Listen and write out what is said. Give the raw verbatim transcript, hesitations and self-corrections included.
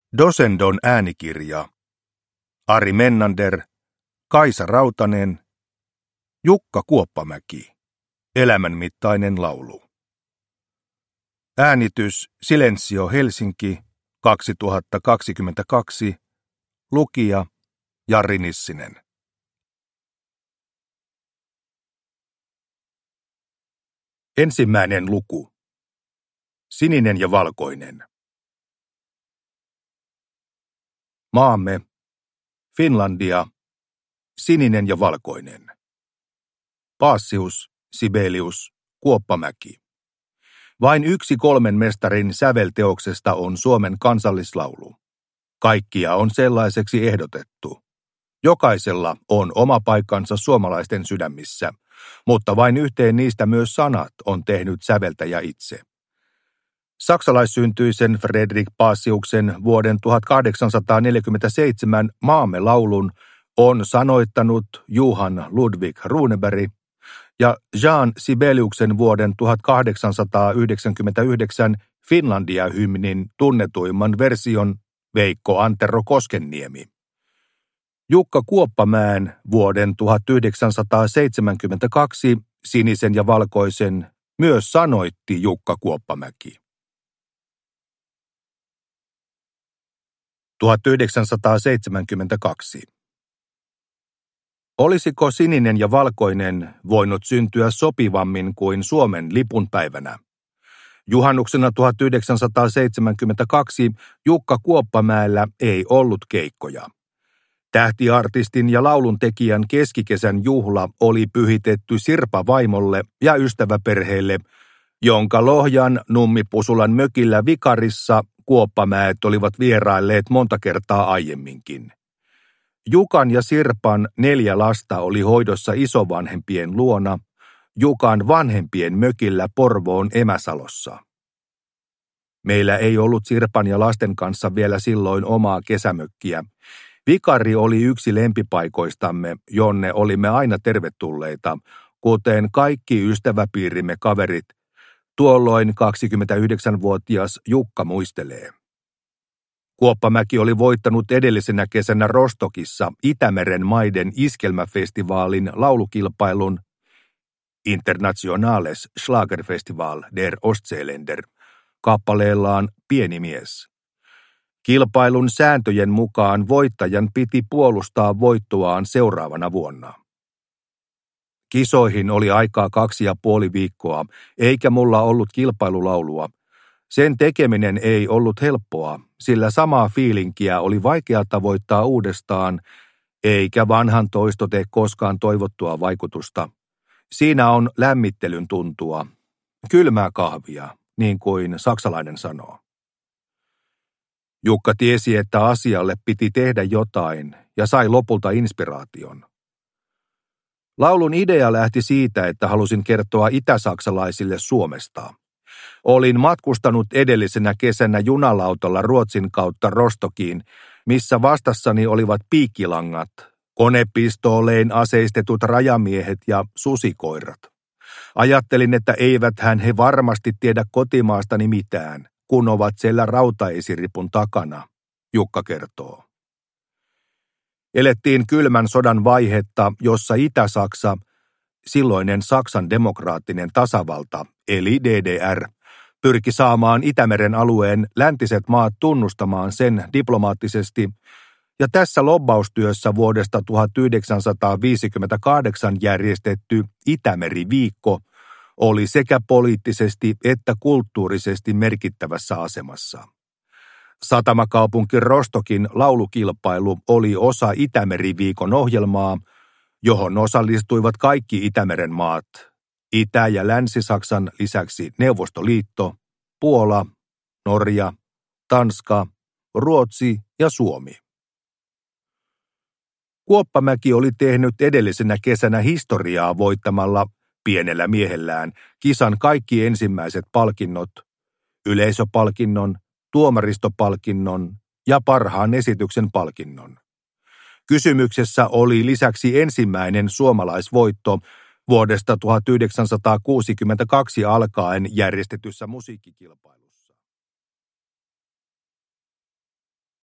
Dosendon äänikirja. Ari Mennander, Kaisa Rautanen, Jukka Kuoppamäki. Elämänmittainen laulu. Äänitys Silensio Helsinki kaksituhattakaksikymmentäkaksi. Lukija Jari Nissinen. Ensimmäinen luku. Sininen ja valkoinen. Maamme, Finlandia, sininen ja valkoinen. Paasius, Sibelius, Kuoppamäki. Vain yksi kolmen mestarin sävelteoksesta on Suomen kansallislaulu. Kaikkia on sellaiseksi ehdotettu. Jokaisella on oma paikkansa suomalaisten sydämissä, mutta vain yhteen niistä myös sanat on tehnyt säveltäjä itse. Saksalaissyntyisen Fredrik Paasiuksen vuoden tuhatkahdeksansataaneljäkymmentäseitsemän Maamme laulun on sanoittanut Johan Ludwig Runeberg ja Jean Sibeliuksen vuoden tuhatkahdeksansataayhdeksänkymmentäyhdeksän Finlandia-hymnin tunnetuimman version Veikko Antero Koskenniemi. Jukka Kuoppamäen vuoden tuhatyhdeksänsataaseitsemänkymmentäkaksi sinisen ja valkoisen myös sanoitti Jukka Kuoppamäki. tuhatyhdeksänsataaseitsemänkymmentäkaksi. Olisiko sininen ja valkoinen voinut syntyä sopivammin kuin Suomen lipunpäivänä? Juhannuksena tuhatyhdeksänsataaseitsemänkymmentäkaksi Jukka Kuoppamäellä ei ollut keikkoja. Tähtiartistin ja lauluntekijän keskikesän juhla oli pyhitetty Sirpa-vaimolle ja ystäväperheelle, jonka Lohjan Nummipusulan mökillä Vikarissa Kuoppamäet olivat vierailleet monta kertaa aiemminkin. Jukan ja Sirpan neljä lasta oli hoidossa isovanhempien luona, Jukan vanhempien mökillä Porvoon Emäsalossa. Meillä ei ollut Sirpan ja lasten kanssa vielä silloin omaa kesämökkiä. Vikari oli yksi lempipaikoistamme, jonne olimme aina tervetulleita, kuten kaikki ystäväpiirimme kaverit. Tuolloin kaksikymmentäyhdeksänvuotias Jukka muistelee. Kuoppamäki oli voittanut edellisenä kesänä Rostokissa Itämeren maiden iskelmäfestivaalin laulukilpailun Internationales Schlagerfestival der Ostseeländer kappaleellaan Pieni mies. Kilpailun sääntöjen mukaan voittajan piti puolustaa voittoaan seuraavana vuonna. Kisoihin oli aikaa kaksi ja puoli viikkoa, eikä mulla ollut kilpailulaulua. Sen tekeminen ei ollut helppoa, sillä samaa fiilinkiä oli vaikea tavoittaa uudestaan, eikä vanhan toisto tee koskaan toivottua vaikutusta. Siinä on lämmittelyn tuntua, kylmää kahvia, niin kuin saksalainen sanoo. Jukka tiesi, että asialle piti tehdä jotain ja sai lopulta inspiraation. Laulun idea lähti siitä, että halusin kertoa itäsaksalaisille Suomesta. Olin matkustanut edellisenä kesänä junalautalla Ruotsin kautta Rostokiin, missä vastassani olivat piikkilangat, konepistoolein aseistetut rajamiehet ja susikoirat. Ajattelin, että eiväthän he varmasti tiedä kotimaastani mitään, kun ovat siellä rautaesiripun takana, Jukka kertoo. Elettiin kylmän sodan vaihetta, jossa Itä-Saksa, silloinen Saksan demokraattinen tasavalta, eli D D R, pyrki saamaan Itämeren alueen läntiset maat tunnustamaan sen diplomaattisesti, ja tässä lobbaustyössä vuodesta tuhatyhdeksänsataaviisikymmentäkahdeksan järjestetty Itämeri-viikko oli sekä poliittisesti että kulttuurisesti merkittävässä asemassa. Satamakaupunki Rostokin laulukilpailu oli osa Itämeri-viikon ohjelmaa, johon osallistuivat kaikki Itämeren maat, Itä- ja Länsi-Saksan lisäksi Neuvostoliitto, Puola, Norja, Tanska, Ruotsi ja Suomi. Kuoppamäki oli tehnyt edellisenä kesänä historiaa voittamalla pienellä miehellään kisan kaikki ensimmäiset palkinnot, yleisöpalkinnon, tuomaristopalkinnon ja parhaan esityksen palkinnon. Kysymyksessä oli lisäksi ensimmäinen suomalaisvoitto vuodesta tuhatyhdeksänsataakuusikymmentäkaksi alkaen järjestetyssä musiikkikilpailussa.